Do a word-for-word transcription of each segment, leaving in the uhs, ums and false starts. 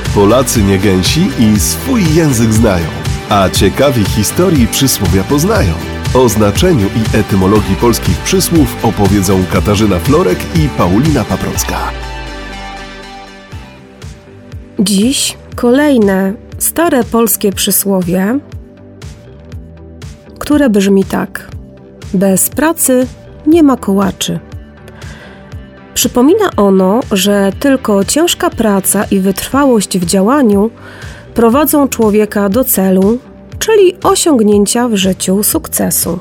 Polacy nie gęsi i swój język znają, a ciekawi historii przysłowia poznają. O znaczeniu i etymologii polskich przysłów opowiedzą Katarzyna Florek i Paulina Paprocka. Dziś kolejne stare polskie przysłowie, które brzmi tak: bez pracy nie ma kołaczy. Przypomina ono, że tylko ciężka praca i wytrwałość w działaniu prowadzą człowieka do celu, czyli osiągnięcia w życiu sukcesu.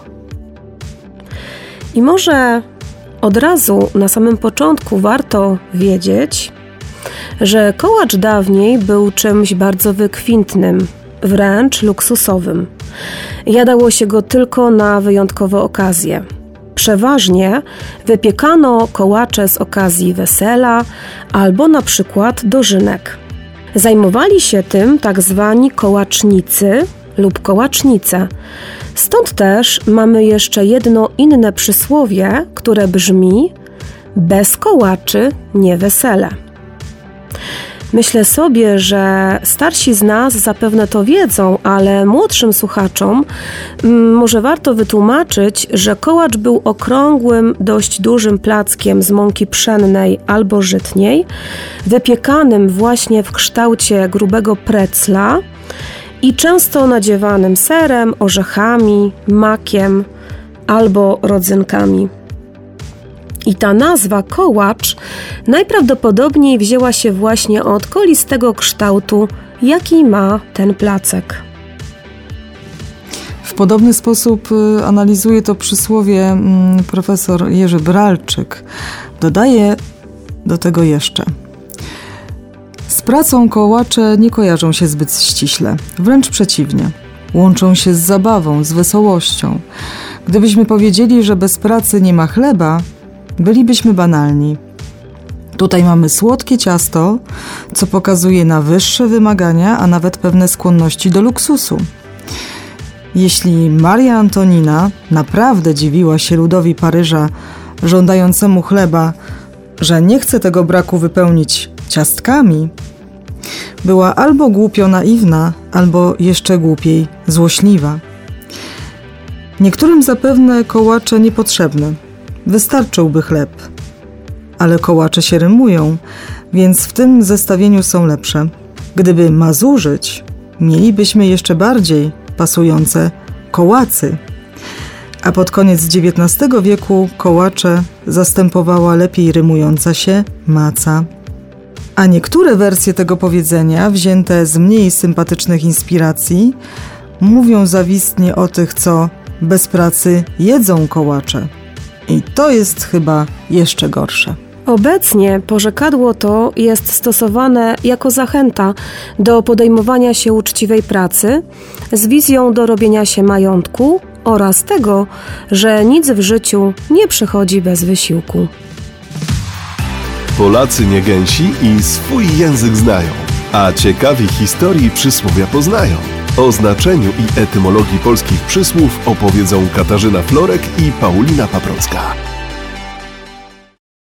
I może od razu na samym początku warto wiedzieć, że kołacz dawniej był czymś bardzo wykwintnym, wręcz luksusowym. Jadało się go tylko na wyjątkowe okazje. Przeważnie wypiekano kołacze z okazji wesela albo na przykład dożynek. Zajmowali się tym tak zwani kołacznicy lub kołacznice. Stąd też mamy jeszcze jedno inne przysłowie, które brzmi: bez kołaczy nie wesele. Myślę sobie, że starsi z nas zapewne to wiedzą, ale młodszym słuchaczom m, może warto wytłumaczyć, że kołacz był okrągłym, dość dużym plackiem z mąki pszennej albo żytniej, wypiekanym właśnie w kształcie grubego precla i często nadziewanym serem, orzechami, makiem albo rodzynkami. I ta nazwa kołacz najprawdopodobniej wzięła się właśnie od kolistego kształtu, jaki ma ten placek. W podobny sposób analizuje to przysłowie profesor Jerzy Bralczyk. Dodaje do tego jeszcze: z pracą kołacze nie kojarzą się zbyt ściśle, wręcz przeciwnie. Łączą się z zabawą, z wesołością. Gdybyśmy powiedzieli, że bez pracy nie ma chleba, bylibyśmy banalni. Tutaj mamy słodkie ciasto, co pokazuje na wyższe wymagania, a nawet pewne skłonności do luksusu. Jeśli Maria Antonina naprawdę dziwiła się ludowi Paryża żądającemu chleba, że nie chce tego braku wypełnić ciastkami, była albo głupio naiwna, albo jeszcze głupiej złośliwa. Niektórym zapewne kołacze niepotrzebne. Wystarczyłby chleb. Ale kołacze się rymują, więc w tym zestawieniu są lepsze. Gdyby mazurzyć, mielibyśmy jeszcze bardziej pasujące kołacy. A pod koniec dziewiętnastego wieku kołacze zastępowała lepiej rymująca się maca. A niektóre wersje tego powiedzenia, wzięte z mniej sympatycznych inspiracji, mówią zawistnie o tych, co bez pracy jedzą kołacze. I to jest chyba jeszcze gorsze. Obecnie porzekadło to jest stosowane jako zachęta do podejmowania się uczciwej pracy z wizją dorobienia się majątku oraz tego, że nic w życiu nie przychodzi bez wysiłku. Polacy nie gęsi i swój język znają, a ciekawi historii przysłowia poznają. O znaczeniu i etymologii polskich przysłów opowiedzą Katarzyna Florek i Paulina Paprocka.